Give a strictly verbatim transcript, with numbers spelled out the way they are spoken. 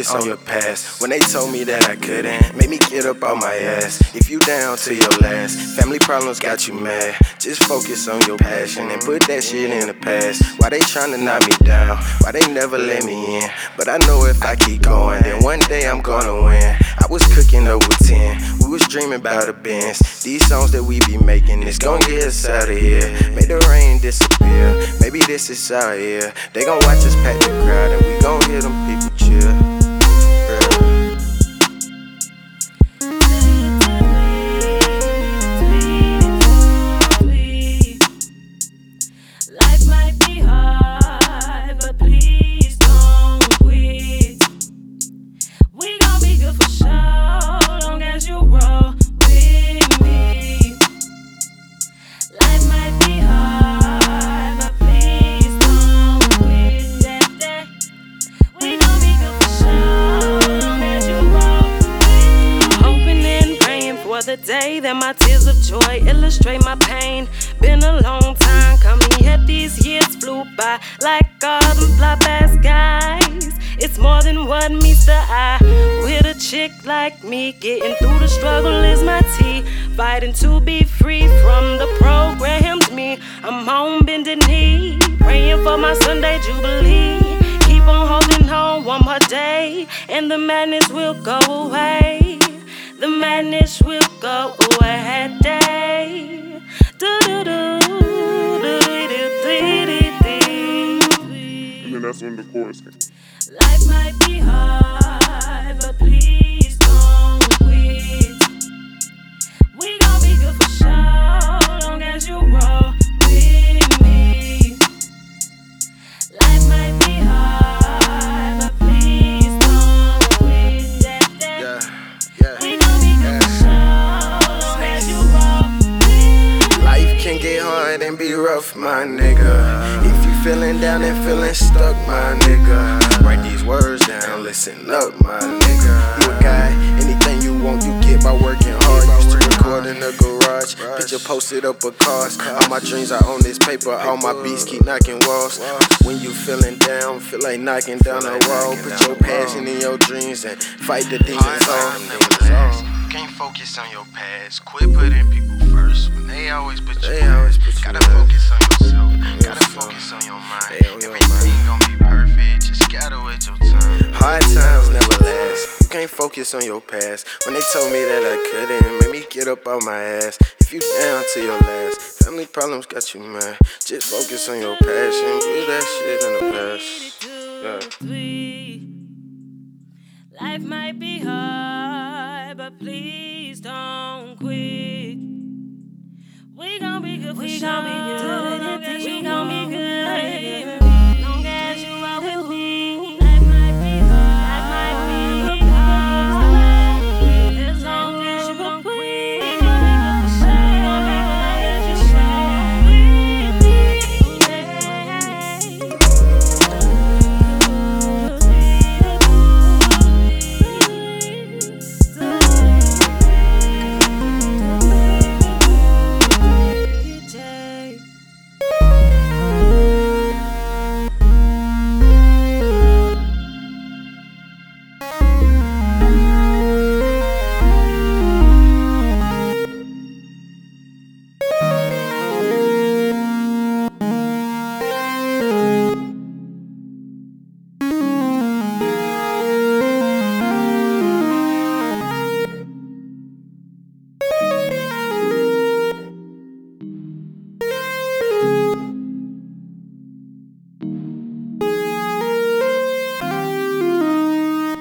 focus on your past. When they told me that I couldn't, made me get up on my ass. If you down to your last, family problems got you mad. Just focus on your passion and put that shit in the past. Why they tryna knock me down? Why they never let me in? But I know if I keep going, then one day I'm gonna win. I was cooking over ten, we was dreaming about a Benz. These songs that we be making, it's gon' get us out of here. Make the rain disappear, maybe this is our year. They gon' watch us pack the crowd and we gon' hear them people cheer. Life might be hard, but please don't quit. We gon' be good for sure, long as you roll with me. Life might be hard, but please don't quit. That day, we gon' be good for sure, long as you roll with me. Hoping and praying for the day that my tears of joy illustrate my pain. Been a long time coming, yet these years flew by like all them fly past guys. It's more than what meets the eye. With a chick like me, getting through the struggle is my tea. Fighting to be free from the programmed me. I'm home bending knee, praying for my Sunday jubilee. Keep on holding on one more day, and the madness will go away. The madness will go away. Day. Do do do do do do do. And then that's when the chorus came. Life might be hard, but please don't quit. We gon' be good for sure, long as you roll with me. Life might be hard, but please don't quit. That day, Yeah, yeah. we gon' be good for sure, long as you roll with me. Life can get hard and be rough, my nigga. If you feeling down and feeling stuck, my nigga, write these words down, listen up, my nigga. You a guy, anything you want, you get by working hard. Used to record in the garage, picture posted up of cars. All my dreams are on this paper, all my beats keep knocking walls. When you feeling down, feel like knocking down a wall. Put your passion in your dreams and fight the demons on. You can't focus on your past, quit putting people first. When they always put you last, gotta focus on yourself, gotta focus on your mind. Everything gon' be perfect, just gotta wait your time. Hard times never last, you can't focus on your past. When they told me that I couldn't, made me get up on my ass. If you down to your last, family problems got you mad. Just focus on your passion, put that shit in the past. Yeah. Life might be hard, but please don't quit. We gon' be good for sure. We gon' be good. We gon' be good.